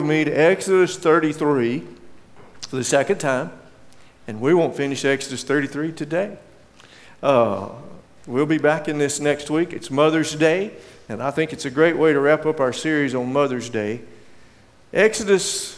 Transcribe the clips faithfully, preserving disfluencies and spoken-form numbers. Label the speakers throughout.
Speaker 1: Me to Exodus thirty-three for the second time, and we won't finish Exodus thirty-three today. Uh, we'll be back in this next week. It's Mother's Day, and I think it's a great way to wrap up our series on Mother's Day. Exodus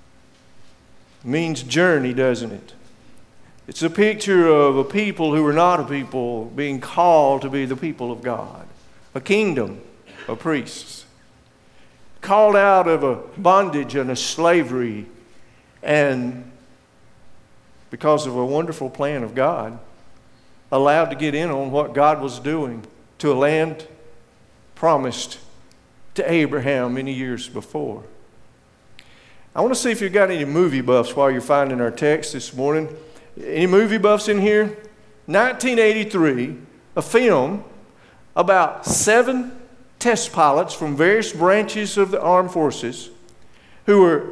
Speaker 1: means journey, doesn't it? It's a picture of a people who are not a people being called to be the people of God, a kingdom of priests. Called out of a bondage and a slavery, and because of a wonderful plan of God, allowed to get in on what God was doing to a land promised to Abraham many years before. I want to see if you've got any movie buffs while you're finding our text this morning. Any movie buffs in here? nineteen eighty-three, a film about seven test pilots from various branches of the armed forces who were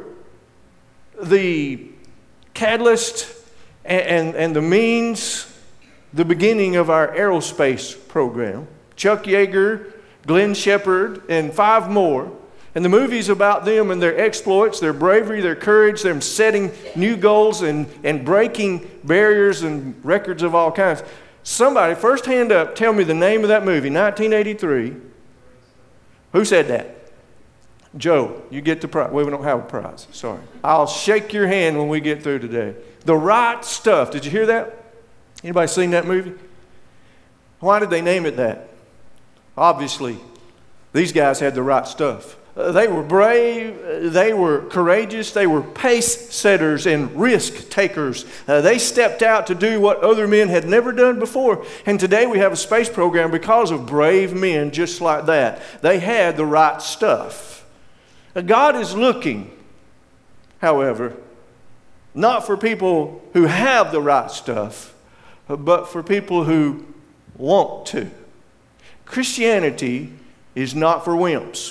Speaker 1: the catalyst and, and, and the means, the beginning of our aerospace program. Chuck Yeager, Glenn Shepard, and five more. And the movie's about them and their exploits, their bravery, their courage, them setting new goals and, and breaking barriers and records of all kinds. Somebody, first hand up, tell me the name of that movie, nineteen eighty-three. Who said that? Joe, you get the prize. Well, we don't have a prize. Sorry. I'll shake your hand when we get through today. The Right Stuff. Did you hear that? Anybody seen that movie? Why did they name it that? Obviously, these guys had the right stuff. Uh, they were brave, they were courageous, they were pace setters and risk takers. Uh, they stepped out to do what other men had never done before. And today we have a space program because of brave men just like that. They had the right stuff. Uh, God is looking, however, not for people who have the right stuff, but for people who want to. Christianity is not for wimps.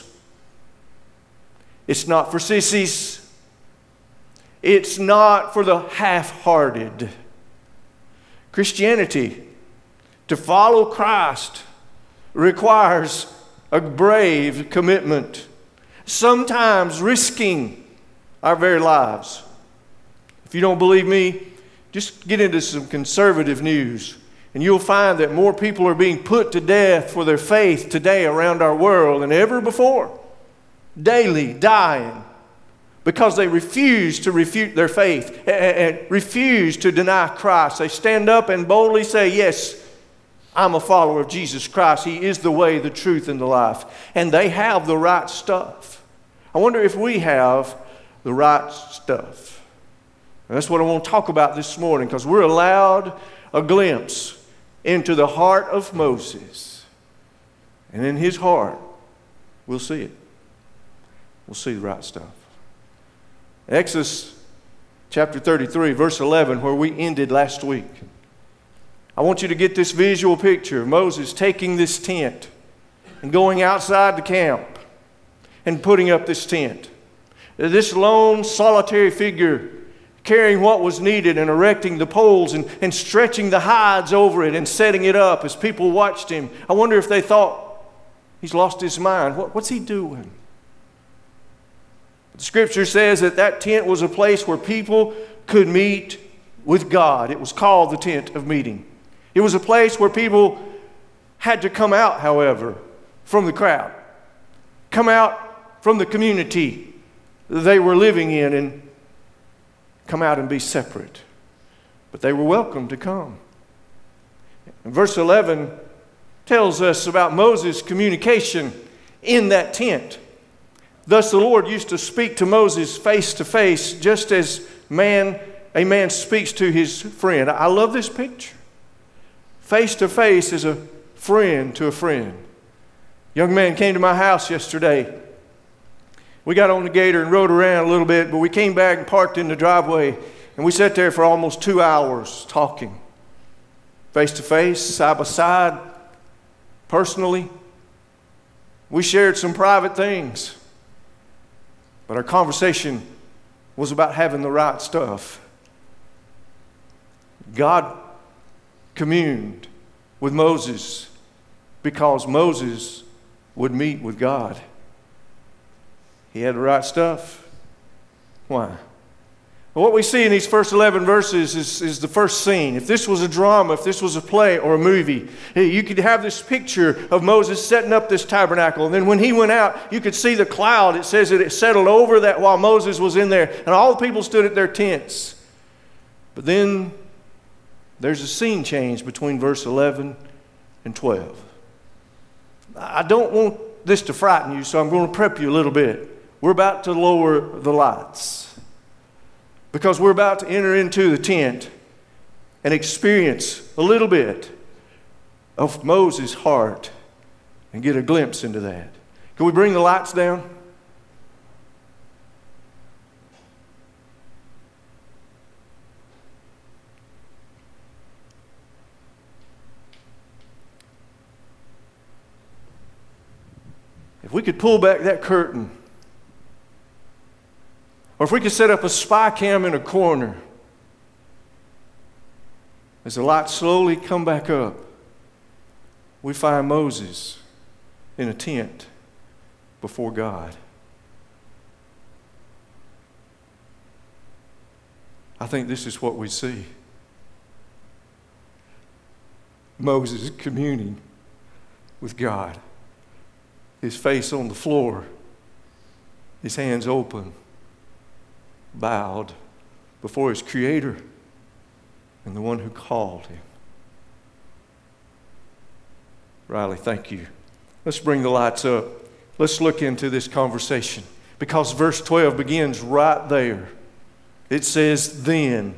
Speaker 1: It's not for sissies. It's not for the half-hearted. Christianity, to follow Christ, requires a brave commitment, sometimes risking our very lives. If you don't believe me, just get into some conservative news, and you'll find that more people are being put to death for their faith today around our world than ever before. Daily dying because they refuse to refute their faith and refuse to deny Christ. They stand up and boldly say, yes, I'm a follower of Jesus Christ. He is the way, the truth, and the life. And they have the right stuff. I wonder if we have the right stuff. And that's what I want to talk about this morning, because we're allowed a glimpse into the heart of Moses. And in his heart, we'll see it. We'll see the right stuff. Exodus chapter thirty-three, verse eleven, where we ended last week. I want you to get this visual picture of Moses taking this tent and going outside the camp and putting up this tent. This lone, solitary figure carrying what was needed and erecting the poles and, and stretching the hides over it and setting it up as people watched him. I wonder if they thought, he's lost his mind. What, what's he doing? The scripture says that that tent was a place where people could meet with God. It was called the tent of meeting. It was a place where people had to come out, however, from the crowd. Come out from the community they were living in and come out and be separate. But they were welcome to come. And verse eleven tells us about Moses' communication in that tent. Thus the Lord used to speak to Moses face to face, just as man, a man speaks to his friend. I love this picture. Face to face is a friend to a friend. A young man came to my house yesterday. We got on the gator and rode around a little bit, but we came back and parked in the driveway, and we sat there for almost two hours talking. Face to face, side by side, personally. We shared some private things. But our conversation was about having the right stuff. God communed with Moses because Moses would meet with God. He had the right stuff. Why? Well, what we see in these first eleven verses is, is the first scene. If this was a drama, if this was a play or a movie, you could have this picture of Moses setting up this tabernacle. And then when he went out, you could see the cloud. It says that it settled over that while Moses was in there. And all the people stood at their tents. But then there's a scene change between verse eleven and twelve. I don't want this to frighten you, so I'm going to prep you a little bit. We're about to lower the lights, because we're about to enter into the tent and experience a little bit of Moses' heart and get a glimpse into that. Can we bring the lights down? If we could pull back that curtain, or if we could set up a spy cam in a corner, as the lights slowly come back up, we find Moses in a tent before God. I think this is what we see. Moses communing with God. His face on the floor, his hands open, bowed before his Creator and the one who called him. Riley, thank you. Let's bring the lights up. Let's look into this conversation, because verse twelve begins right there. It says, then,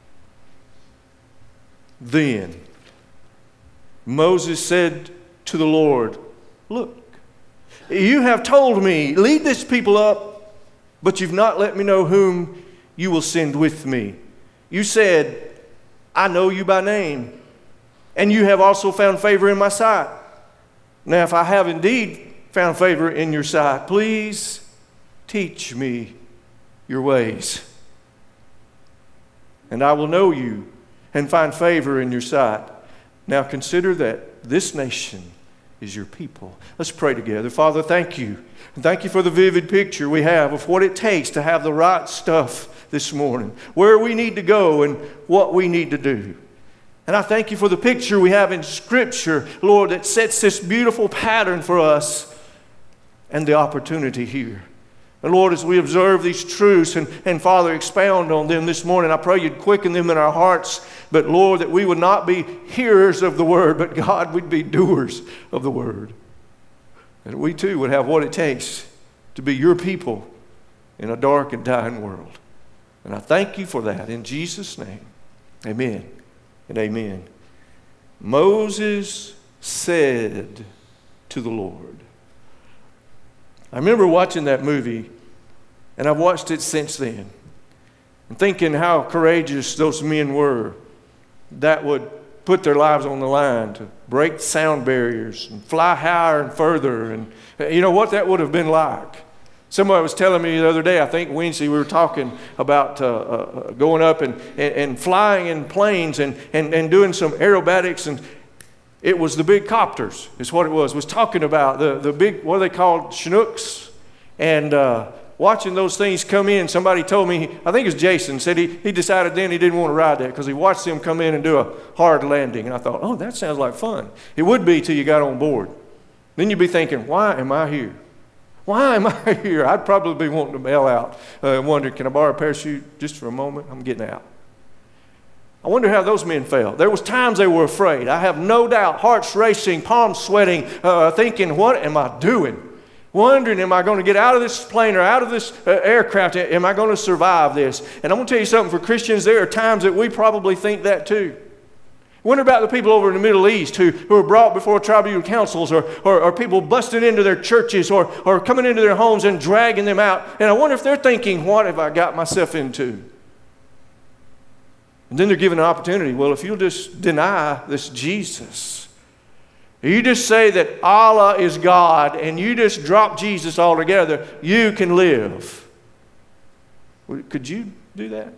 Speaker 1: then, Moses said to the Lord, look, you have told me, lead this people up, but you've not let me know whom you will send with me. You said, I know you by name, and you have also found favor in my sight. Now, if I have indeed found favor in your sight, please teach me your ways, and I will know you and find favor in your sight. Now consider that this nation is your people. Let's pray together. Father, thank you. And thank you for the vivid picture we have of what it takes to have the right stuff this morning, where we need to go and what we need to do. And I thank you for the picture we have in Scripture, Lord, that sets this beautiful pattern for us and the opportunity here. And Lord, as we observe these truths and, and Father, expound on them this morning, I pray you'd quicken them in our hearts. But Lord, that we would not be hearers of the word, but God, we'd be doers of the word. And we too would have what it takes to be your people in a dark and dying world. And I thank you for that in Jesus' name. Amen and amen. Moses said to the Lord. I remember watching that movie, and I've watched it since then, and thinking how courageous those men were that would put their lives on the line to break sound barriers and fly higher and further. And you know what that would have been like. Somebody was telling me the other day, I think Wednesday, we were talking about uh, uh, going up and, and, and flying in planes and, and, and doing some aerobatics, and it was the big copters is what it was. It was talking about the, the big, what are they called, Chinooks, and uh, watching those things come in. Somebody told me, I think it was Jason, said he, he decided then he didn't want to ride that because he watched them come in and do a hard landing. And I thought, oh, that sounds like fun. It would be till you got on board. Then you'd be thinking, why am I here? Why am I here? I'd probably be wanting to bail out uh, and wonder, can I borrow a parachute just for a moment? I'm getting out. I wonder how those men felt. There was times they were afraid. I have no doubt, hearts racing, palms sweating, uh, thinking, what am I doing? Wondering, am I going to get out of this plane or out of this uh, aircraft? Am I going to survive this? And I'm going to tell you something, for Christians, there are times that we probably think that too. Wonder about the people over in the Middle East who, who are brought before tribunal councils, or, or, or people busting into their churches, or, or coming into their homes and dragging them out. And I wonder if they're thinking, what have I got myself into? And then they're given an opportunity. Well, if you'll just deny this Jesus, you just say that Allah is God, and you just drop Jesus altogether, you can live. Could you do that?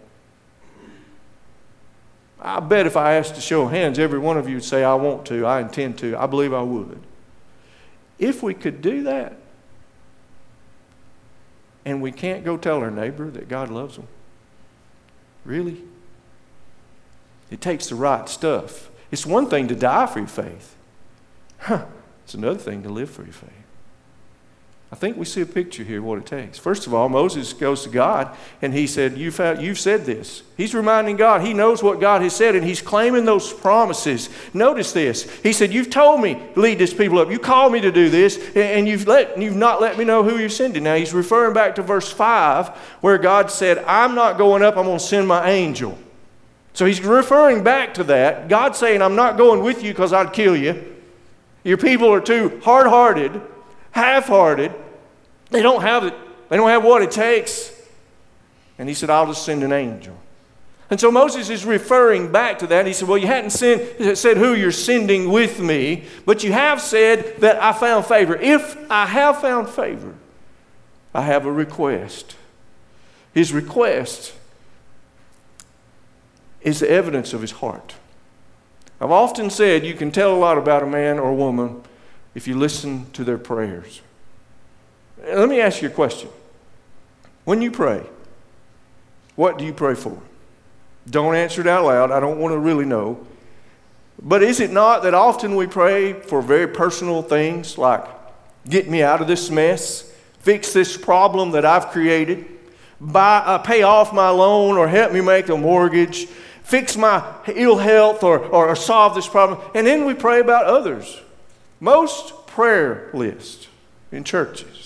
Speaker 1: I bet if I asked to show of hands, every one of you would say, I want to, I intend to, I believe I would. If we could do that, and we can't go tell our neighbor that God loves them? Really? It takes the right stuff. It's one thing to die for your faith. Huh. It's another thing to live for your faith. I think we see a picture here of what it takes. First of all, Moses goes to God and he said, you've, had, you've said this. He's reminding God. He knows what God has said and he's claiming those promises. Notice this. He said, you've told me to lead this people up. You called me to do this and you've, let, you've not let me know who you're sending. Now he's referring back to verse five where God said, I'm not going up. I'm going to send my angel. So he's referring back to that. God saying, I'm not going with you because I'd kill you. Your people are too hard-hearted, half-hearted. They don't have it. They don't have what it takes. And he said, I'll just send an angel. And so Moses is referring back to that. He said, well, you hadn't sent, said who you're sending with me, but you have said that I found favor. If I have found favor, I have a request. His request is the evidence of his heart. I've often said you can tell a lot about a man or a woman if you listen to their prayers. Let me ask you a question. When you pray, what do you pray for? Don't answer it out loud. I don't want to really know. But is it not that often we pray for very personal things like get me out of this mess, fix this problem that I've created, buy, uh, pay off my loan or help me make a mortgage, fix my ill health or, or, or solve this problem. And then we pray about others. Most prayer lists in churches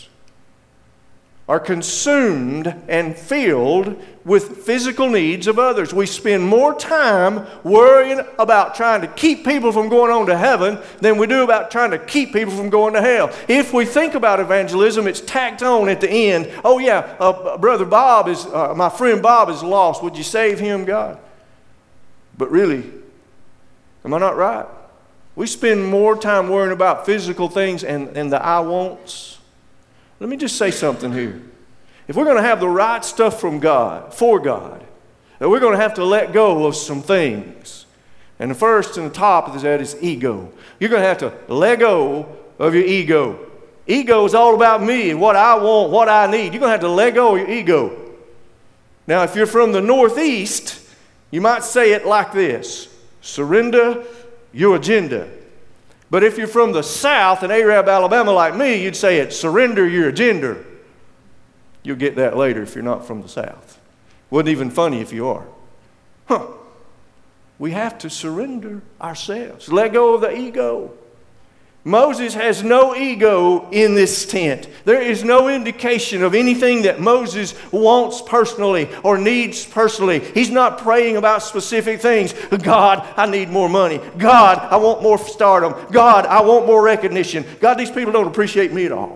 Speaker 1: are consumed and filled with physical needs of others. We spend more time worrying about trying to keep people from going on to heaven than we do about trying to keep people from going to hell. If we think about evangelism, it's tacked on at the end. Oh yeah, uh, Brother Bob is, uh, my friend Bob is lost. Would you save him, God? But really, am I not right? We spend more time worrying about physical things and, and the I wants. Let me just say something here. If we're going to have the right stuff from God, for God, then we're going to have to let go of some things. And the first and the top of that is ego. You're going to have to let go of your ego. Ego is all about me and what I want, what I need. You're going to have to let go of your ego. Now, if you're from the Northeast, you might say it like this: surrender your agenda. But if you're from the South in Arab, Alabama like me, you'd say it: surrender your agenda. You'll get that later if you're not from the South. Wasn't even funny if you are. Huh. We have to surrender ourselves. Let go of the ego. Moses has no ego in this tent. There is no indication of anything that Moses wants personally or needs personally. He's not praying about specific things. God, I need more money. God, I want more stardom. God, I want more recognition. God, these people don't appreciate me at all.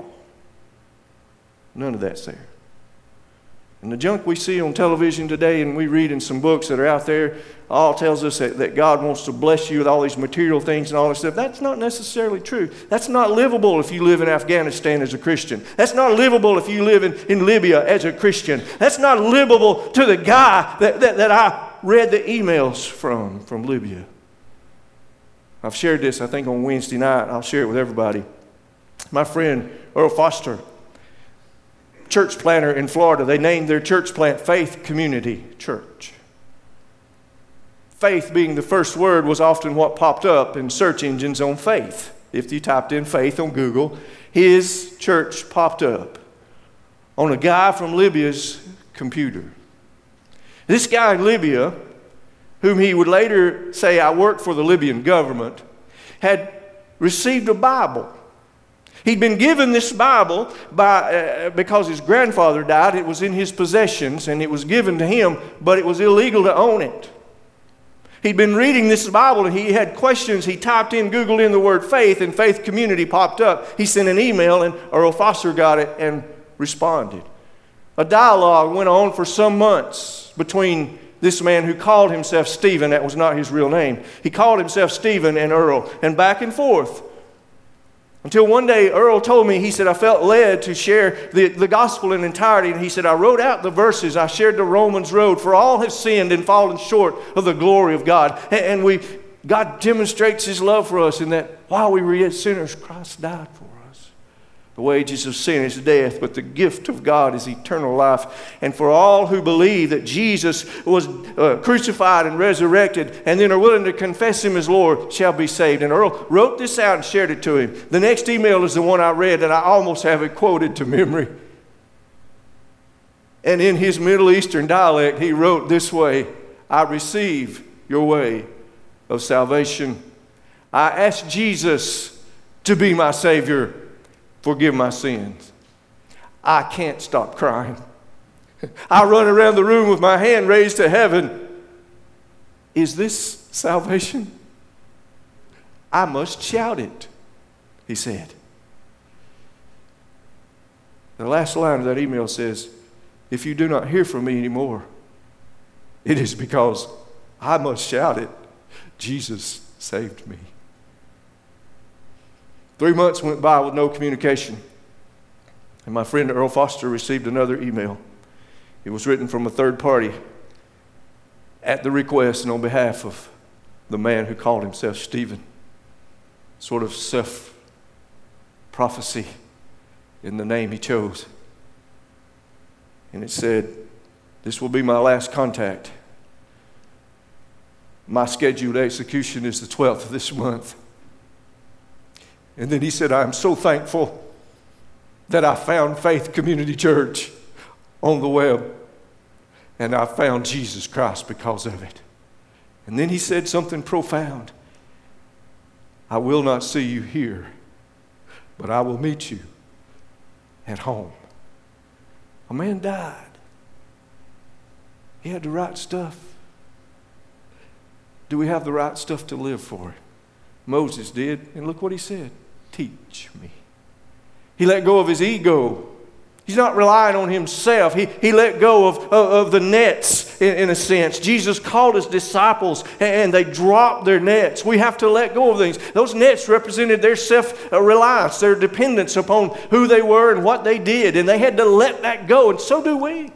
Speaker 1: None of that's there. And the junk we see on television today and we read in some books that are out there all tells us that, that God wants to bless you with all these material things and all this stuff. That's not necessarily true. That's not livable if you live in Afghanistan as a Christian. That's not livable if you live in, in Libya as a Christian. That's not livable to the guy that, that, that I read the emails from, from Libya. I've shared this, I think, on Wednesday night. I'll share it with everybody. My friend Earl Foster, church planter in Florida, they named their church plant Faith Community Church. Faith being the first word was often what popped up in search engines on faith. If you typed in faith on Google, his church popped up on a guy from Libya's computer. This guy in Libya, whom he would later say, I worked for the Libyan government, had received a Bible. He'd been given this Bible by, uh, because his grandfather died. It was in his possessions and it was given to him, but it was illegal to own it. He'd been reading this Bible and he had questions. He typed in, Googled in the word faith, and Faith Community popped up. He sent an email and Earl Foster got it and responded. A dialogue went on for some months between this man who called himself Stephen. That was not his real name. He called himself Stephen and Earl, and back and forth. Until one day, Earl told me, he said, I felt led to share the, the gospel in entirety. And he said, I wrote out the verses. I shared the Romans road. For all have sinned and fallen short of the glory of God. And, and we, God demonstrates his love for us in that while we were yet sinners, Christ died for us. The wages of sin is death, but the gift of God is eternal life. And for all who believe that Jesus was uh, crucified and resurrected and then are willing to confess Him as Lord shall be saved. And Earl wrote this out and shared it to him. The next email is the one I read, and I almost have it quoted to memory. And in his Middle Eastern dialect, he wrote this way: I receive your way of salvation. I ask Jesus to be my Savior. Forgive my sins. I can't stop crying. I run around the room with my hand raised to heaven. Is this salvation? I must shout it, he said. The last line of that email says, if you do not hear from me anymore, it is because I must shout it. Jesus saved me. Three months went by with no communication. And my friend Earl Foster received another email. It was written from a third party at the request and on behalf of the man who called himself Stephen. Sort of self-prophecy in the name he chose. And it said, this will be my last contact. My scheduled execution is the twelfth of this month. And then he said, I am so thankful that I found Faith Community Church on the web. And I found Jesus Christ because of it. And then he said something profound. I will not see you here, but I will meet you at home. A man died. He had the right stuff. Do we have the right stuff to live for? Moses did, and look what he said. Teach me. He let go of his ego. He's not relying on himself. He, he let go of, of, of the nets, in, in a sense. Jesus called his disciples, and they dropped their nets. We have to let go of things. Those nets represented their self-reliance, their dependence upon who they were and what they did, and they had to let that go, and so do we.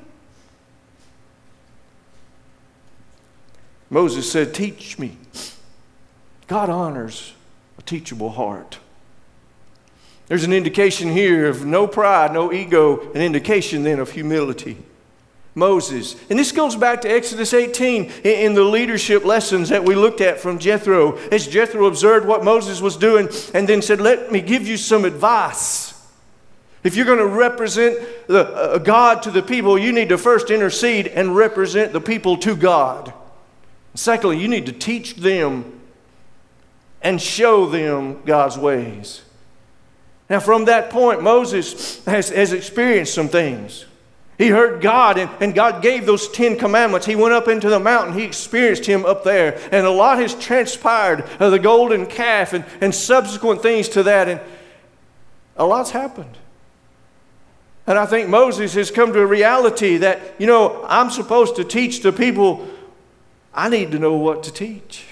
Speaker 1: Moses said, teach me. God honors a teachable heart. There's an indication here of no pride, no ego, an indication then of humility. Moses, and this goes back to Exodus eighteen in the leadership lessons that we looked at from Jethro. As Jethro observed what Moses was doing and then said, let me give you some advice. If you're going to represent the, uh, God to the people, you need to first intercede and represent the people to God. Secondly, you need to teach them and show them God's ways. Now, from that point, Moses has, has experienced some things. He heard God, and, and God gave those Ten Commandments. He went up into the mountain. He experienced Him up there. And a lot has transpired of the golden calf and, and subsequent things to that. And a lot's happened. And I think Moses has come to a reality that, you know, I'm supposed to teach the people. I need to know what to teach.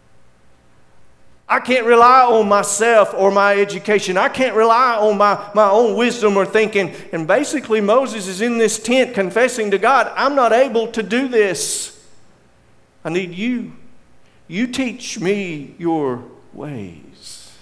Speaker 1: I can't rely on myself or my education. I can't rely on my, my own wisdom or thinking. And basically, Moses is in this tent confessing to God, I'm not able to do this. I need you. You teach me your ways.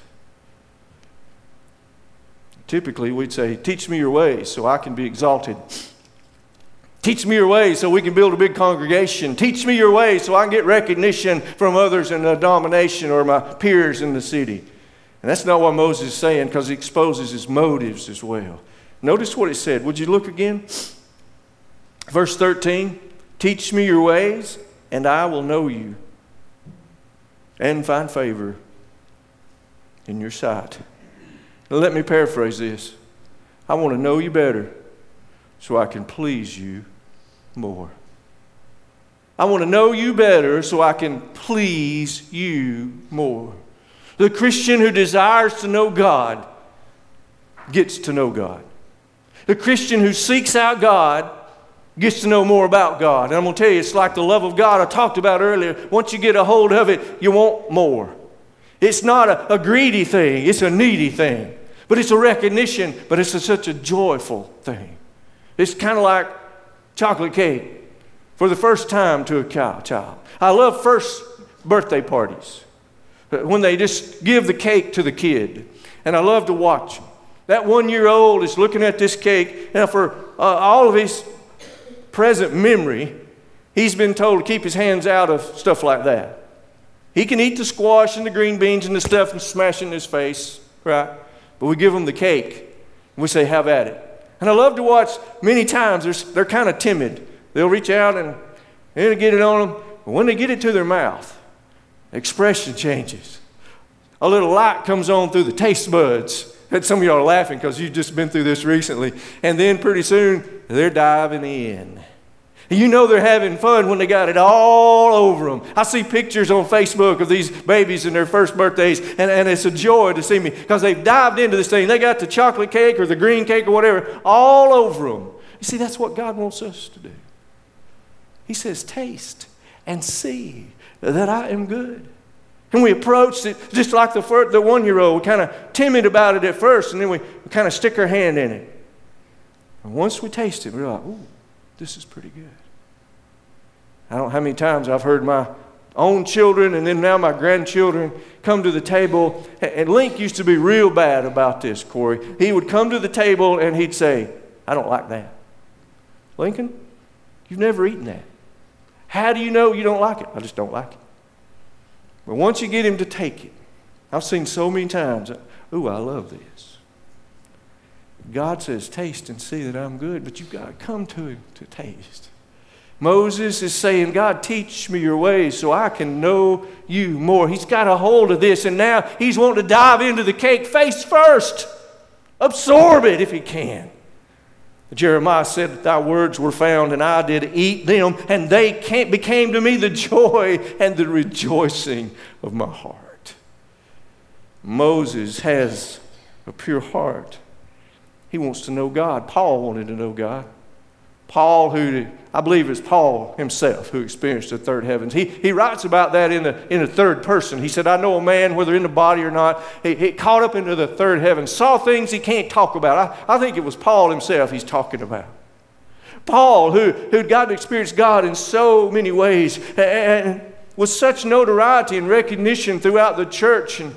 Speaker 1: Typically, we'd say, teach me your ways so I can be exalted. Teach me your ways so we can build a big congregation. Teach me your ways so I can get recognition from others in the domination or my peers in the city. And that's not what Moses is saying, because he exposes his motives as well. Notice what it said. Would you look again? Verse thirteen, teach me your ways and I will know you and find favor in your sight. Now, let me paraphrase this. I want to know you better so I can please you more. I want to know you better so I can please you more. The Christian who desires to know God gets to know God. The Christian who seeks out God gets to know more about God. And I'm going to tell you, it's like the love of God I talked about earlier. Once you get a hold of it, you want more. It's not a, a greedy thing. It's a needy thing. But it's a recognition, but it's a, such a joyful thing. It's kind of like chocolate cake for the first time to a child. I love first birthday parties when they just give the cake to the kid. And I love to watch them. That one-year-old is looking at this cake. Now, for uh, all of his present memory, he's been told to keep his hands out of stuff like that. He can eat the squash and the green beans and the stuff and smash it in his face, right? But we give him the cake, and we say, have at it. And I love to watch, many times, they're, they're kind of timid. They'll reach out and they'll get it on them. But when they get it to their mouth, the expression changes. A little light comes on through the taste buds. And some of y'all are laughing because you've just been through this recently. And then pretty soon, they're diving in. And you know they're having fun when they got it all over them. I see pictures on Facebook of these babies in their first birthdays, and, and it's a joy to see me because they've dived into this thing. They got the chocolate cake or the green cake or whatever all over them. You see, that's what God wants us to do. He says, taste and see that I am good. And we approached it just like the, first, the one-year-old, kind of timid about it at first, and then we, we kind of stick our hand in it. And once we taste it, we're like, ooh, this is pretty good. I don't know how many times I've heard my own children and then now my grandchildren come to the table. And Link used to be real bad about this, Corey. He would come to the table and he'd say, I don't like that. Lincoln, you've never eaten that. How do you know you don't like it? I just don't like it. But once you get him to take it, I've seen so many times, ooh, I love this. God says, taste and see that I'm good, but you've got to come to him to taste. Moses is saying, God, teach me your ways so I can know you more. He's got a hold of this, and now he's wanting to dive into the cake face first. Absorb it if he can. Jeremiah said, thy words were found, and I did eat them, and they became to me the joy and the rejoicing of my heart. Moses has a pure heart. He wants to know God. Paul wanted to know God. Paul, who I believe it's Paul himself who experienced the third heavens. He, he writes about that in the, in the third person. He said, I know a man, whether in the body or not, he, he caught up into the third heaven, saw things he can't talk about. I, I think it was Paul himself he's talking about. Paul, who, who'd gotten to experience God in so many ways, and with such notoriety and recognition throughout the church. And,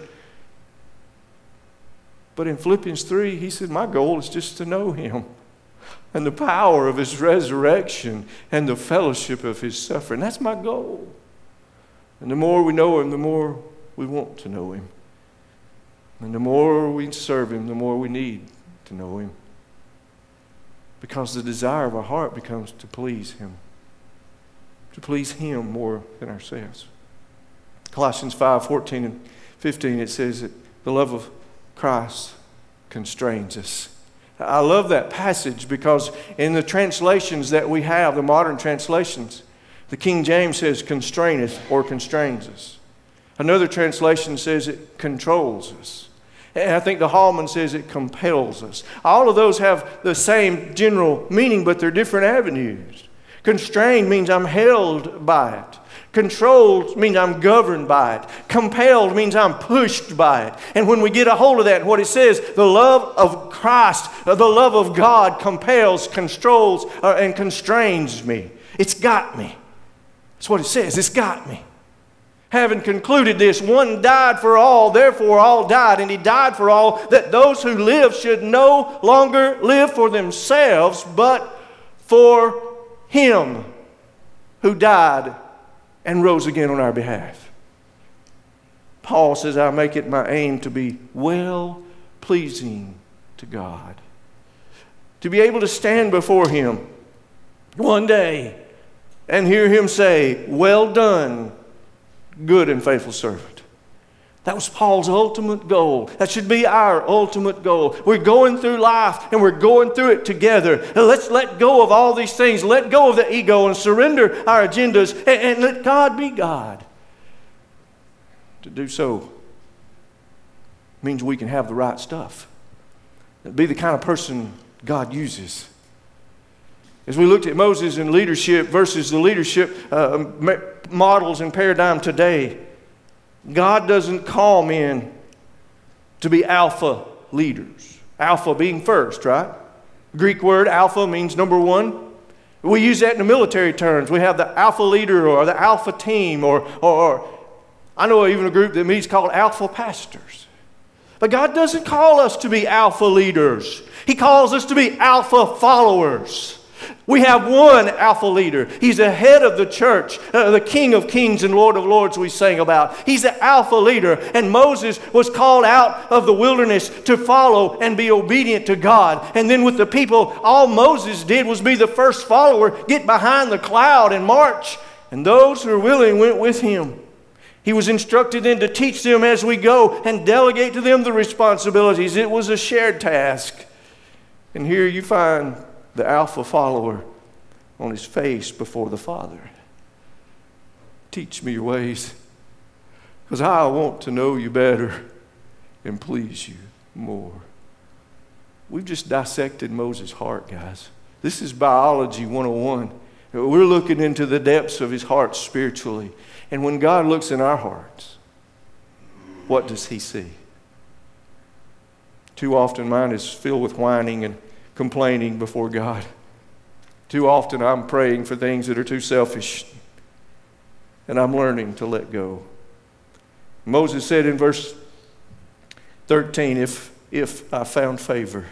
Speaker 1: but in Philippians three, he said, my goal is just to know him, and the power of his resurrection, and the fellowship of his suffering. That's my goal. And the more we know him, the more we want to know him. And the more we serve him, the more we need to know him. Because the desire of our heart becomes to please him. To please him more than ourselves. Colossians five, fourteen and fifteen, it says that the love of Christ constrains us. I love that passage because in the translations that we have, the modern translations, the King James says constraineth or constrains us. Another translation says it controls us. And I think the Hallman says it compels us. All of those have the same general meaning, but they're different avenues. Constrained means I'm held by it. Controlled means I'm governed by it. Compelled means I'm pushed by it. And when we get a hold of that, and what it says, the love of Christ, the love of God compels, controls, uh, and constrains me. It's got me. That's what it says. It's got me. Having concluded this, one died for all, therefore all died. And he died for all, that those who live should no longer live for themselves, but for him who died and rose again on our behalf. Paul says, I make it my aim to be well-pleasing to God. To be able to stand before him one day and hear him say, well done, good and faithful servant. That was Paul's ultimate goal. That should be our ultimate goal. We're going through life and we're going through it together. And let's let go of all these things. Let go of the ego and surrender our agendas and, and let God be God. To do so means we can have the right stuff. Be the kind of person God uses. As we looked at Moses and leadership versus the leadership uh, models and paradigm today, God doesn't call men to be alpha leaders. Alpha being first, right? Greek word alpha means number one. We use that in the military terms. We have the alpha leader or the alpha team, or, or, or I know even a group that meets called alpha pastors. But God doesn't call us to be alpha leaders. He calls us to be alpha followers. We have one alpha leader. He's the head of the church, uh, the King of Kings and Lord of Lords we sang about. He's the alpha leader. And Moses was called out of the wilderness to follow and be obedient to God. And then with the people, all Moses did was be the first follower, get behind the cloud and march. And those who were willing went with him. He was instructed then to teach them as we go and delegate to them the responsibilities. It was a shared task. And here you find the alpha follower on his face before the Father. Teach me your ways, because I want to know you better and please you more. We've just dissected Moses' heart, guys. This is biology one oh one. We're looking into the depths of his heart spiritually. And when God looks in our hearts, what does he see? Too often mine is filled with whining and complaining before God. Too often I'm praying for things that are too selfish, and I'm learning to let go. Moses said in verse thirteen, if, if I found favor,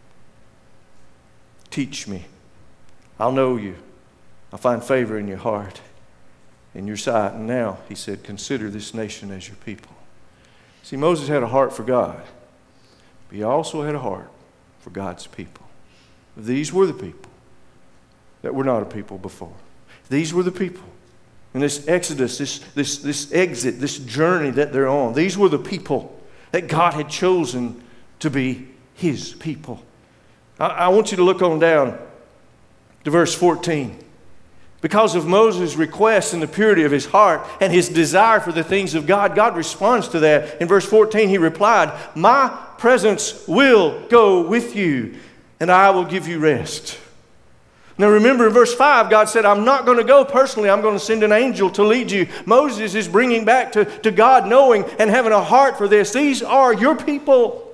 Speaker 1: teach me. I'll know you. I'll find favor in your heart, in your sight. And now, he said, consider this nation as your people. See, Moses had a heart for God, but he also had a heart for God's people. These were the people that were not a people before. These were the people in this exodus, this, this, this exit, this journey that they're on. These were the people that God had chosen to be his people. I, I want you to look on down to verse fourteen. Because of Moses' request and the purity of his heart and his desire for the things of God, God responds to that. In verse fourteen, he replied, my presence will go with you, and I will give you rest. Now remember in verse five, God said, I'm not going to go personally. I'm going to send an angel to lead you. Moses is bringing back to, to God knowing and having a heart for this. These are your people.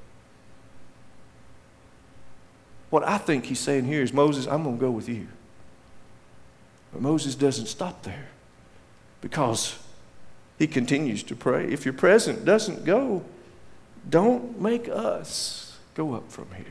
Speaker 1: What I think he's saying here is, Moses, I'm going to go with you. But Moses doesn't stop there, because he continues to pray. If your present doesn't go, don't make us go up from here.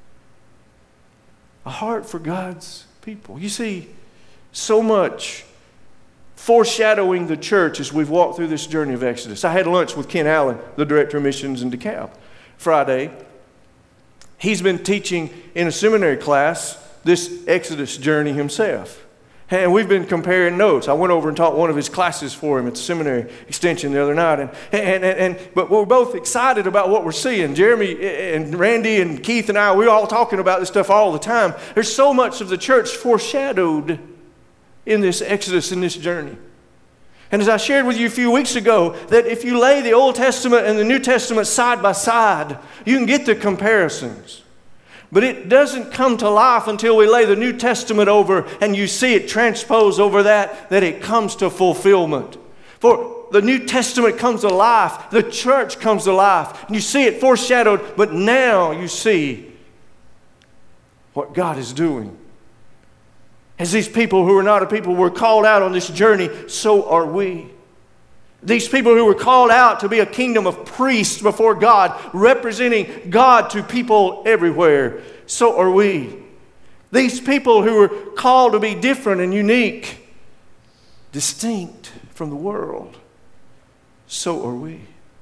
Speaker 1: A heart for God's people. You see, so much foreshadowing the church as we've walked through this journey of Exodus. I had lunch with Ken Allen, the director of missions in DeKalb, Friday. He's been teaching in a seminary class this Exodus journey himself. And we've been comparing notes. I went over and taught one of his classes for him at the seminary extension the other night. And, and, and, and but we're both excited about what we're seeing. Jeremy and Randy and Keith and I, we're all talking about this stuff all the time. There's so much of the church foreshadowed in this Exodus, in this journey. And as I shared with you a few weeks ago, that if you lay the Old Testament and the New Testament side by side, you can get the comparisons. But it doesn't come to life until we lay the New Testament over and you see it transpose over that, that it comes to fulfillment. For the New Testament comes to life, the church comes to life, and you see it foreshadowed, but now you see what God is doing. As these people who are not a people were called out on this journey, so are we. These people who were called out to be a kingdom of priests before God, representing God to people everywhere, so are we. These people who were called to be different and unique, distinct from the world, so are we.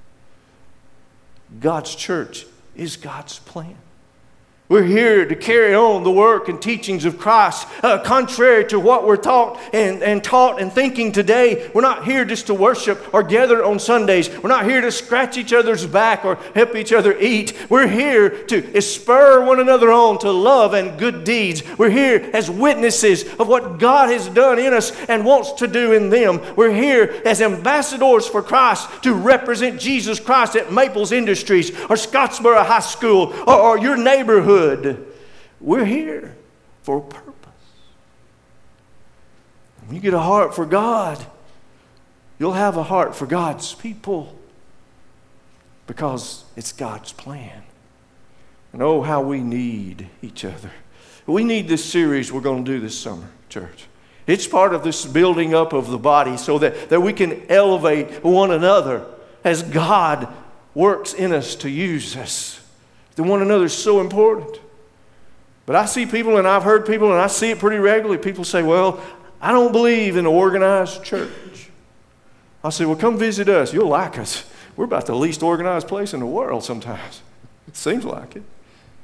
Speaker 1: God's church is God's plan. We're here to carry on the work and teachings of Christ, uh, contrary to what we're taught and, and taught and thinking today. We're not here just to worship or gather on Sundays. We're not here to scratch each other's back or help each other eat. We're here to spur one another on to love and good deeds. We're here as witnesses of what God has done in us and wants to do in them. We're here as ambassadors for Christ to represent Jesus Christ at Maples Industries or Scottsboro High School or, or your neighborhood. We're here for a purpose. When you get a heart for God, you'll have a heart for God's people, because it's God's plan. And oh, how we need each other. We need this series we're going to do this summer, church. It's part of this building up of the body so that, that we can elevate one another as God works in us to use us. That one another is so important. But I see people, and I've heard people, and I see it pretty regularly. People say, well, I don't believe in an organized church. I say, well, come visit us. You'll like us. We're about the least organized place in the world sometimes. It seems like it.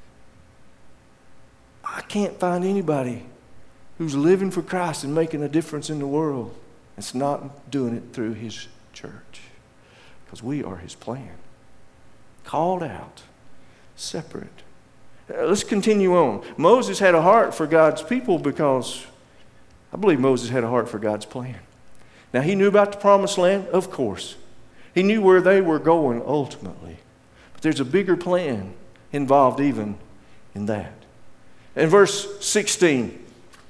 Speaker 1: I can't find anybody who's living for Christ and making a difference in the world that's not doing it through His church. Because we are His plan. Called out. Separate. Uh, let's continue on. Moses had a heart for God's people because I believe Moses had a heart for God's plan. Now, he knew about the promised land, of course. He knew where they were going ultimately. But there's a bigger plan involved even in that. In verse sixteen,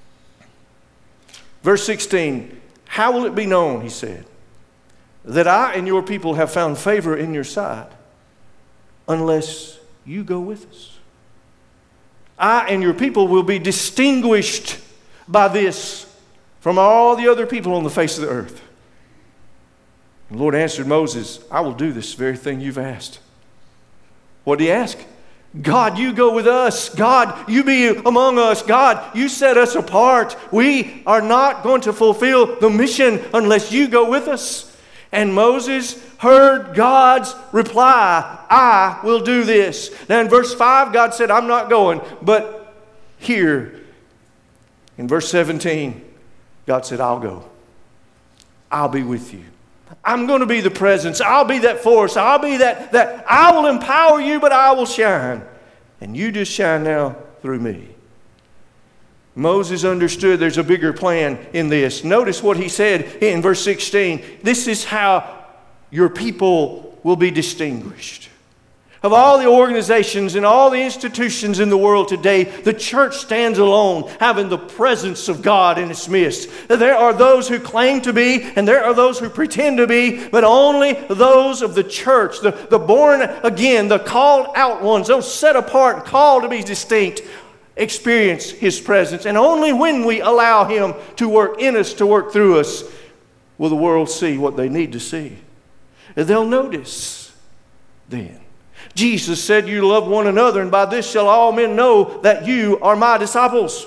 Speaker 1: verse sixteen, how will it be known, he said, that I and your people have found favor in your sight unless you go with us? I and your people will be distinguished by this from all the other people on the face of the earth. And the Lord answered Moses, I will do this very thing you've asked. What did he ask? God, you go with us. God, you be among us. God, you set us apart. We are not going to fulfill the mission unless you go with us. And Moses heard God's reply, I will do this. Now in verse five, God said, I'm not going. But here, in verse seventeen, God said, I'll go. I'll be with you. I'm going to be the presence. I'll be that force. I'll be that, that I will empower you, but I will shine. And you just shine now through me. Moses understood there's a bigger plan in this. Notice what he said in verse sixteen. This is how your people will be distinguished. Of all the organizations and all the institutions in the world today, the church stands alone, having the presence of God in its midst. There are those who claim to be, and there are those who pretend to be, but only those of the church, the, the born again, the called out ones, those set apart, called to be distinct, experience His presence. And only when we allow Him to work in us, to work through us, will the world see what they need to see. And they'll notice then. Jesus said, you love one another, and by this shall all men know that you are my disciples.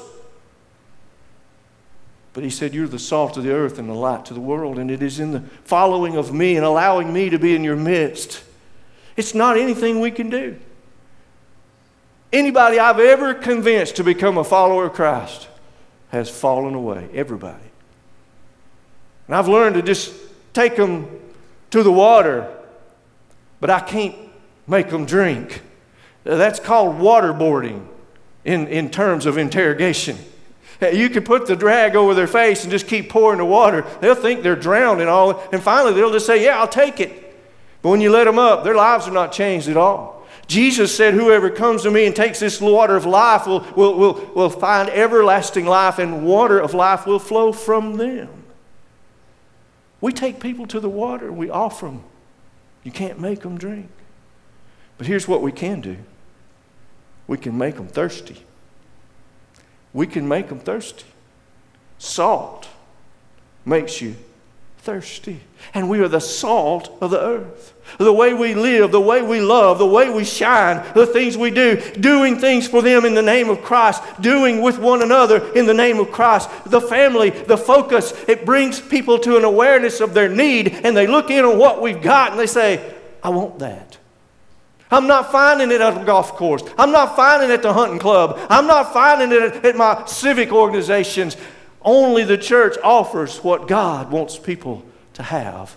Speaker 1: But He said, you're the salt of the earth and the light to the world, and it is in the following of me and allowing me to be in your midst. It's not anything we can do. Anybody I've ever convinced to become a follower of Christ has fallen away. Everybody. And I've learned to just take them to the water, but I can't make them drink. That's called waterboarding in, in terms of interrogation. You can put the drag over their face and just keep pouring the water. They'll think they're drowned and all, and finally they'll just say, yeah, I'll take it. But when you let them up, their lives are not changed at all. Jesus said, whoever comes to me and takes this water of life will, will, will, will find everlasting life, and water of life will flow from them. We take people to the water, we offer them. You can't make them drink. But here's what we can do. We can make them thirsty. We can make them thirsty. Salt makes you thirsty. And we are the salt of the earth. The way we live, the way we love, the way we shine, the things we do, doing things for them in the name of Christ, doing with one another in the name of Christ. The family, the focus, it brings people to an awareness of their need, and they look in on what we've got and they say, I want that. I'm not finding it at a golf course. I'm not finding it at the hunting club. I'm not finding it at my civic organizations. Only the church offers what God wants people to have.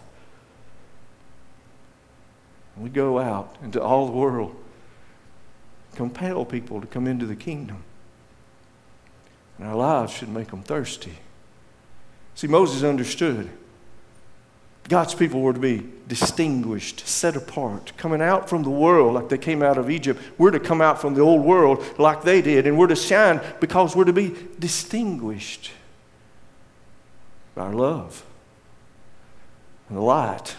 Speaker 1: We go out into all the world, compel people to come into the kingdom. And our lives should make them thirsty. See, Moses understood God's people were to be distinguished, set apart, coming out from the world like they came out of Egypt. We're to come out from the old world like they did, and we're to shine because we're to be distinguished by our love and the light.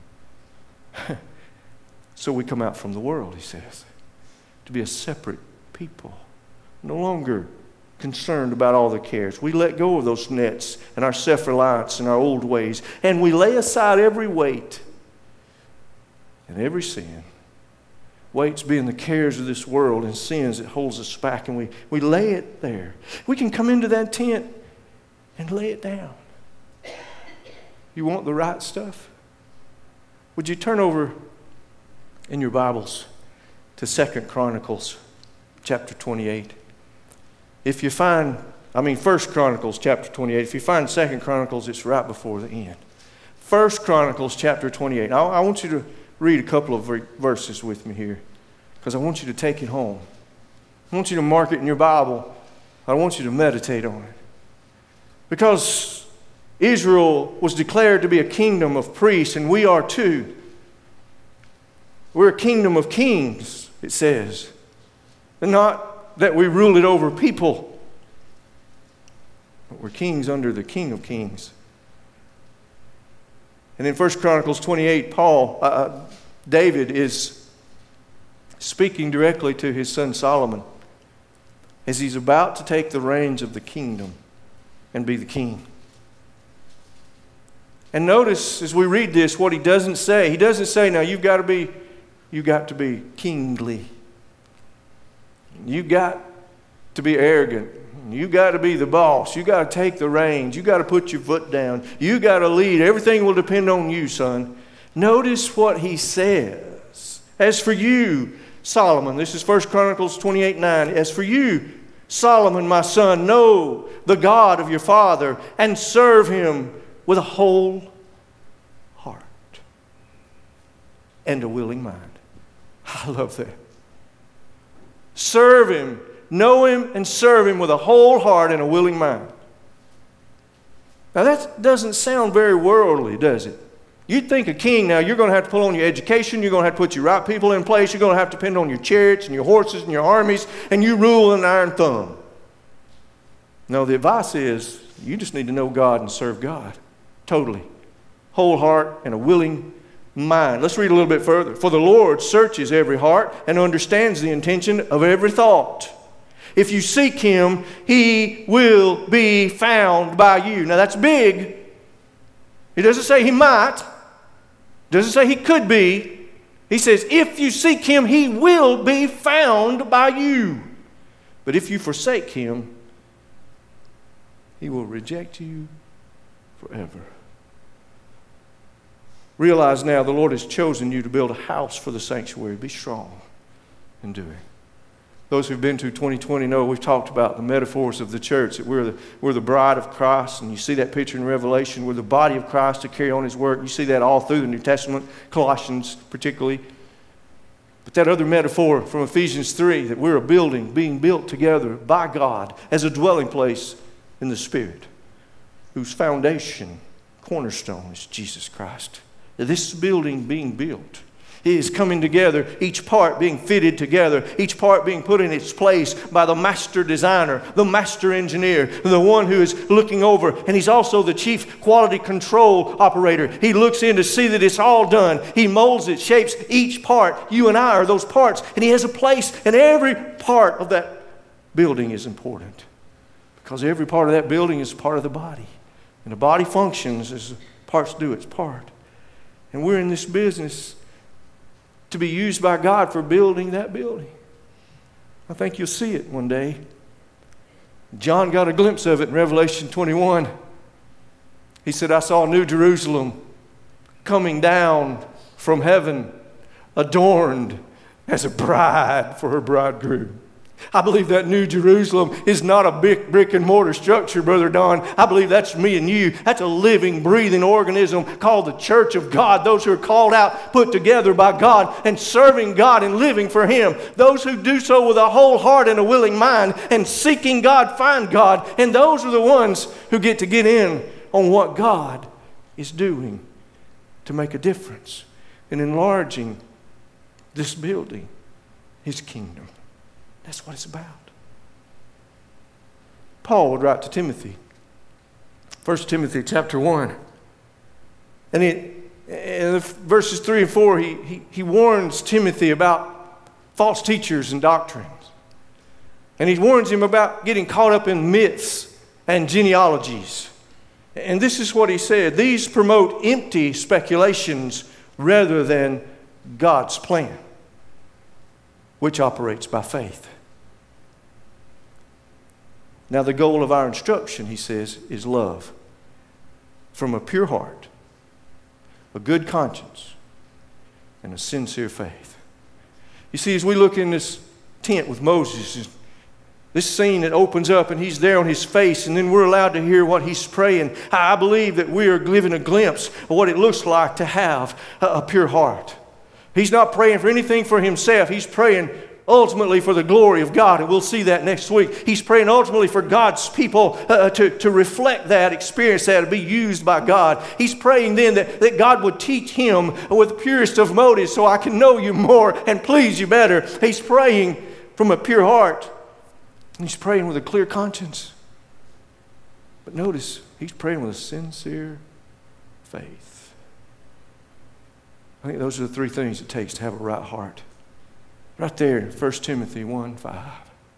Speaker 1: So we come out from the world, he says, to be a separate people, no longer concerned about all the cares. We let go of those nets and our self-reliance and our old ways, and we lay aside every weight and every sin. Weights being the cares of this world and sins that holds us back, and we, we lay it there. We can come into that tent and lay it down. You want the right stuff? Would you turn over in your Bibles to Second Chronicles chapter twenty-eight? If you find, I mean First Chronicles chapter twenty-eight, if you find Second Chronicles, it's right before the end. First Chronicles chapter twenty-eight. I, I want you to read a couple of verses with me here, because I want you to take it home. I want you to mark it in your Bible. I want you to meditate on it. Because Israel was declared to be a kingdom of priests, and we are too. We're a kingdom of kings, it says. And not that we rule it over people, but we're kings under the King of Kings. And in First Chronicles twenty-eight, Paul, uh, David is speaking directly to his son Solomon as he's about to take the reins of the kingdom and be the king. And notice as we read this what he doesn't say. He doesn't say, now you've got to be, you've got to be kingly. You've got to be arrogant. You got to be the boss. You got to take the reins. You got to put your foot down. You got to lead. Everything will depend on you, son. Notice what he says. As for you, Solomon, this is First Chronicles twenty-eight nine. As for you, Solomon, my son, know the God of your father and serve him with a whole heart and a willing mind. I love that. Serve him. Know him and serve him with a whole heart and a willing mind. Now that doesn't sound very worldly, does it? You'd think a king, now you're going to have to pull on your education, you're going to have to put your right people in place, you're going to have to depend on your chariots and your horses and your armies, and you rule with an iron thumb. No, the advice is you just need to know God and serve God. Totally. Whole heart and a willing mind. Let's read a little bit further. For the Lord searches every heart and understands the intention of every thought. If you seek him, he will be found by you. Now that's big. He doesn't say he might. Doesn't say he could be. He says if you seek him, he will be found by you. But if you forsake him, he will reject you forever. Realize now the Lord has chosen you to build a house for the sanctuary. Be strong in doing. Those who've been to twenty twenty know we've talked about the metaphors of the church, that we're the, we're the bride of Christ, and you see that picture in Revelation. We're the body of Christ to carry on his work. You see that all through the New Testament, Colossians particularly. But that other metaphor from Ephesians three, that we're a building being built together by God as a dwelling place in the Spirit, whose foundation, cornerstone, is Jesus Christ. This building being built is coming together, each part being fitted together, each part being put in its place by the master designer, the master engineer, the one who is looking over, and he's also the chief quality control operator. He looks in to see that it's all done. He molds it, shapes each part. You and I are those parts, and he has a place, and every part of that building is important, because every part of that building is part of the body, and the body functions as the parts do its part. And we're in this business to be used by God for building that building. I think you'll see it one day. John got a glimpse of it in Revelation twenty-one. He said, I saw New Jerusalem coming down from heaven, adorned as a bride for her bridegroom. I believe that New Jerusalem is not a big brick and mortar structure, Brother Don. I believe that's me and you. That's a living, breathing organism called the Church of God. Those who are called out, put together by God, and serving God and living for him. Those who do so with a whole heart and a willing mind, and seeking God, find God. And those are the ones who get to get in on what God is doing to make a difference in enlarging this building, his kingdom. That's what it's about. Paul would write to Timothy, First Timothy chapter one. And it, in verses three and four, he, he, he warns Timothy about false teachers and doctrines. And he warns him about getting caught up in myths and genealogies. And this is what he said. These promote empty speculations rather than God's plan, which operates by faith. Now, the goal of our instruction, he says, is love from a pure heart, a good conscience, and a sincere faith. You see, as we look in this tent with Moses, this scene that opens up and he's there on his face, and then we're allowed to hear what he's praying. I believe that we are given a glimpse of what it looks like to have a pure heart. He's not praying for anything for himself. He's praying ultimately for the glory of God, and we'll see that next week. He's praying ultimately for God's people uh, to, to reflect that, experience that, to be used by God. He's praying then that, that God would teach him with the purest of motives so I can know you more and please you better. He's praying from a pure heart. He's praying with a clear conscience. But notice, he's praying with a sincere faith. I think those are the three things it takes to have a right heart. Right there in First Timothy one five.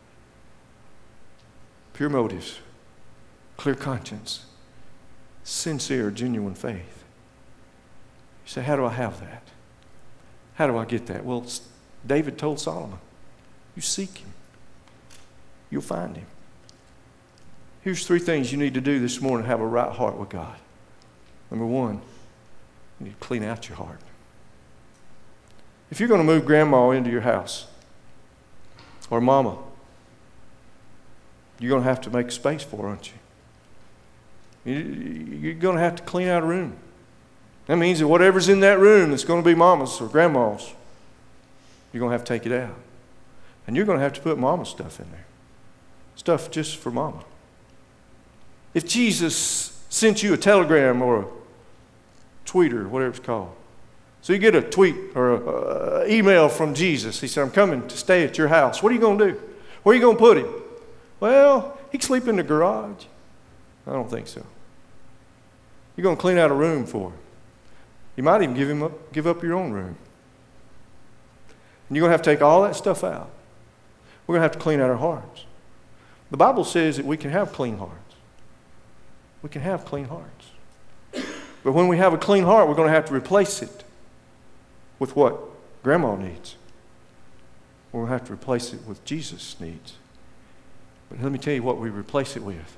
Speaker 1: Pure motives, clear conscience, sincere, genuine faith. You say, how do I have that? How do I get that? Well, David told Solomon, you seek him. You'll find him. Here's three things you need to do this morning to have a right heart with God. Number one, you need to clean out your heart. If you're going to move grandma into your house, or mama, you're going to have to make space for her, aren't you? You're going to have to clean out a room. That means that whatever's in that room that's going to be mama's or grandma's, you're going to have to take it out. And you're going to have to put mama's stuff in there. Stuff just for mama. If Jesus sent you a telegram or a tweet or whatever it's called, so you get a tweet or an email from Jesus. He said, I'm coming to stay at your house. What are you going to do? Where are you going to put him? Well, he can sleep in the garage. I don't think so. You're going to clean out a room for him. You might even give him up, give up your own room. And you're going to have to take all that stuff out. We're going to have to clean out our hearts. The Bible says that we can have clean hearts. We can have clean hearts. But when we have a clean heart, we're going to have to replace it with what grandma needs. We'll have to replace it with Jesus' needs. But let me tell you what we replace it with.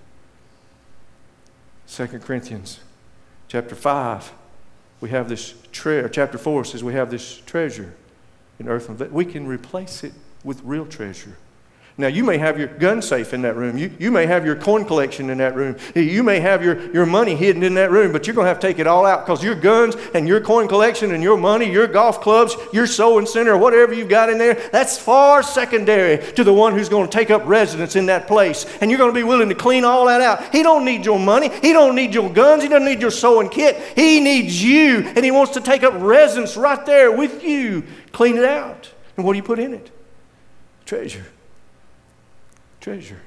Speaker 1: Second Corinthians chapter five, we have this treasure. Chapter four says we have this treasure in earth. We can replace it with real treasure. Now, you may have your gun safe in that room. You, you may have your coin collection in that room. You may have your, your money hidden in that room, but you're going to have to take it all out because your guns and your coin collection and your money, your golf clubs, your sewing center, whatever you've got in there, that's far secondary to the one who's going to take up residence in that place. And you're going to be willing to clean all that out. He don't need your money. He don't need your guns. He doesn't need your sewing kit. He needs you, and he wants to take up residence right there with you. Clean it out. And what do you put in it? Treasure. Treasure.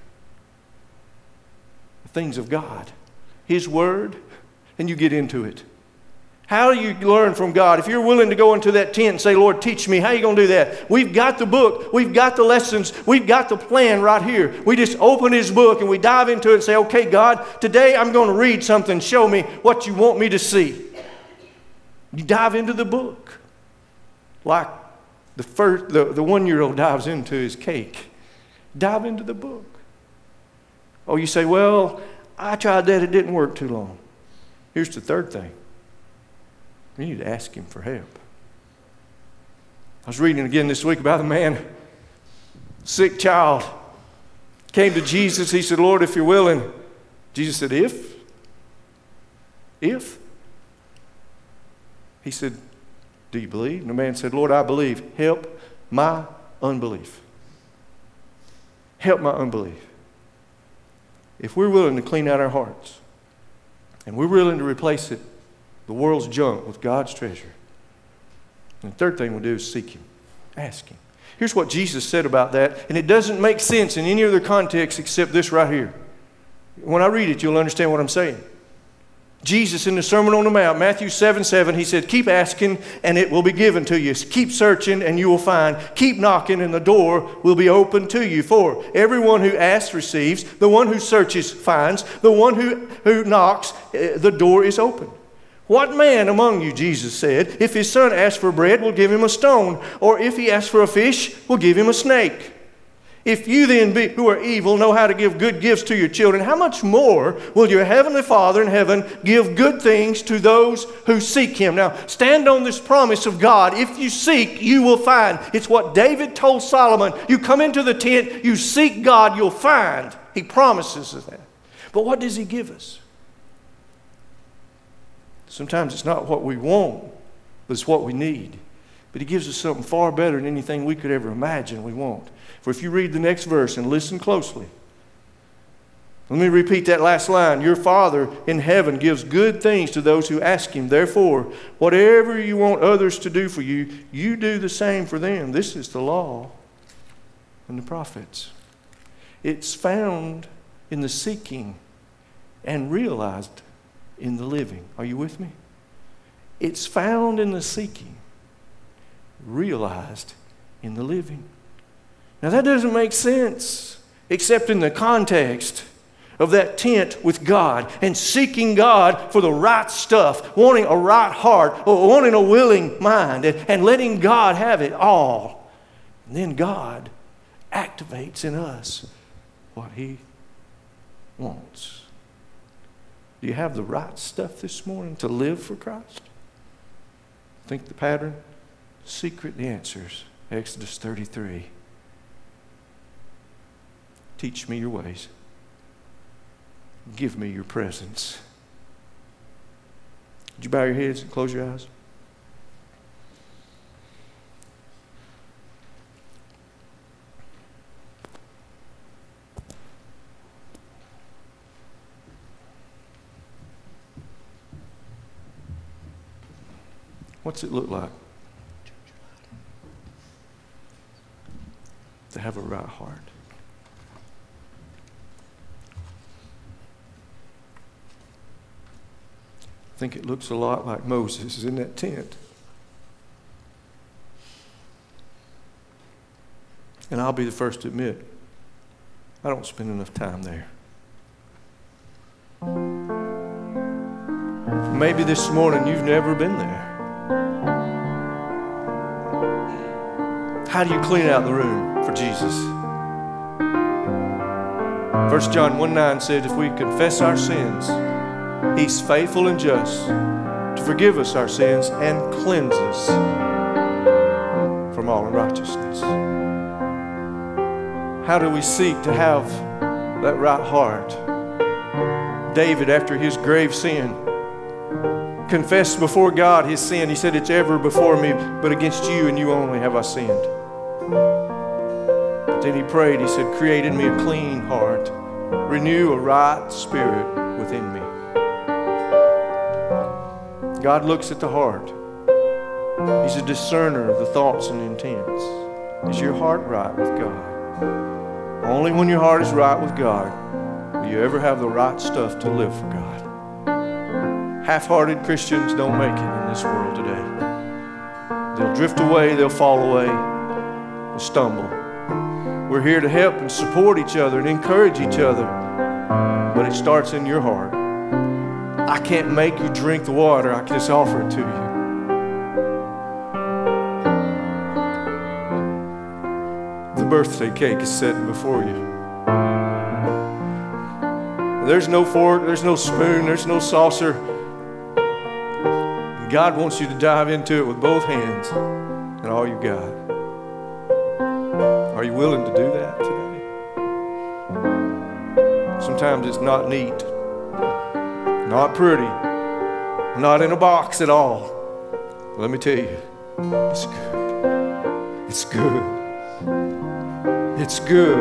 Speaker 1: The things of God. His Word, and you get into it. How do you learn from God? If you're willing to go into that tent and say, Lord, teach me, how are you going to do that? We've got the book. We've got the lessons. We've got the plan right here. We just open His book and we dive into it and say, okay, God, today I'm going to read something. Show me what you want me to see. You dive into the book like the first, the, the one-year-old dives into his cake. Dive into the book. Oh, you say, well, I tried that. It didn't work too long. Here's the third thing. You need to ask Him for help. I was reading again this week about a man, sick child, came to Jesus. He said, Lord, if you're willing. Jesus said, if? If? He said, do you believe? And the man said, Lord, I believe. Help my unbelief. Help my unbelief. If we're willing to clean out our hearts and we're willing to replace it, the world's junk, with God's treasure, and the third thing we'll do is seek Him. Ask Him. Here's what Jesus said about that, and it doesn't make sense in any other context except this right here. When I read it, you'll understand what I'm saying. Jesus in the Sermon on the Mount, Matthew seven seven, He said, keep asking and it will be given to you. Keep searching and you will find. Keep knocking and the door will be open to you. For everyone who asks receives. The one who searches finds. The one who, who knocks, the door is open. What man among you, Jesus said, if his son asks for bread, will give him a stone? Or if he asks for a fish, will give him a snake? If you then, be, who are evil, know how to give good gifts to your children, how much more will your heavenly Father in heaven give good things to those who seek Him? Now, stand on this promise of God. If you seek, you will find. It's what David told Solomon. You come into the tent, you seek God, you'll find. He promises us that. But what does He give us? Sometimes it's not what we want, but it's what we need. But He gives us something far better than anything we could ever imagine we want. For if you read the next verse and listen closely, let me repeat that last line. Your Father in heaven gives good things to those who ask Him. Therefore, whatever you want others to do for you, you do the same for them. This is the law and the prophets. It's found in the seeking and realized in the living. Are you with me? It's found in the seeking, realized in the living. Now that doesn't make sense except in the context of that tent with God and seeking God for the right stuff, wanting a right heart, or wanting a willing mind, and, and letting God have it all. And then God activates in us what He wants. Do you have the right stuff this morning to live for Christ? Think the pattern? Secret the answers. Exodus thirty-three. Teach me your ways. Give me your presence. Would you bow your heads and close your eyes? What's it look like to have a right heart? I think it looks a lot like Moses in that tent. And I'll be the first to admit, I don't spend enough time there. Maybe this morning you've never been there. How do you clean out the room for Jesus? First John one nine said, if we confess our sins, He's faithful and just to forgive us our sins and cleanse us from all unrighteousness. How do we seek to have that right heart? David, after his grave sin, confessed before God his sin. He said, it's ever before me, but against you and you only have I sinned. But then he prayed, he said, create in me a clean heart, renew a right spirit within me. God looks at the heart. He's a discerner of the thoughts and intents. Is your heart right with God? Only when your heart is right with God will you ever have the right stuff to live for God. Half-hearted Christians don't make it in this world today. They'll drift away, they'll fall away, they'll stumble. We're here to help and support each other and encourage each other, but it starts in your heart. I can't make you drink the water, I can just offer it to you. The birthday cake is set before you. There's no fork, there's no spoon, there's no saucer. God wants you to dive into it with both hands and all you got. Are you willing to do that today? Sometimes it's not neat, not pretty, not in a box at all. But let me tell you, it's good. It's good. It's good.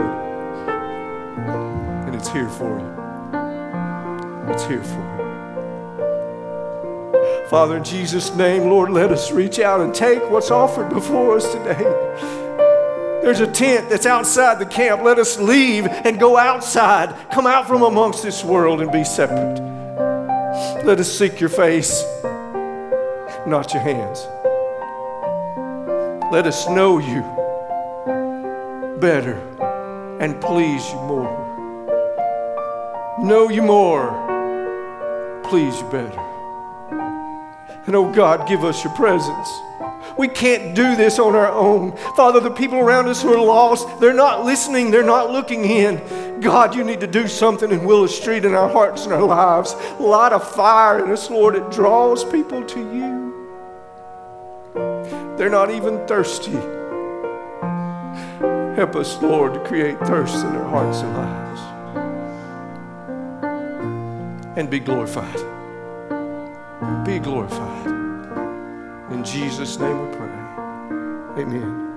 Speaker 1: And it's here for you. It's here for you. Father, in Jesus' name, Lord, let us reach out and take what's offered before us today. There's a tent that's outside the camp. Let us leave and go outside. Come out from amongst this world and be separate. Let us seek your face, not your hands. Let us know you better and please you more. Know you more, please you better. And oh God, give us your presence. We can't do this on our own. Father, the people around us who are lost, they're not listening, they're not looking in. God, you need to do something in Willow Street in our hearts and our lives. Light a fire in us, Lord, that draws people to you. They're not even thirsty. Help us, Lord, to create thirst in our hearts and lives. And be glorified. Be glorified. In Jesus' name we pray. Amen.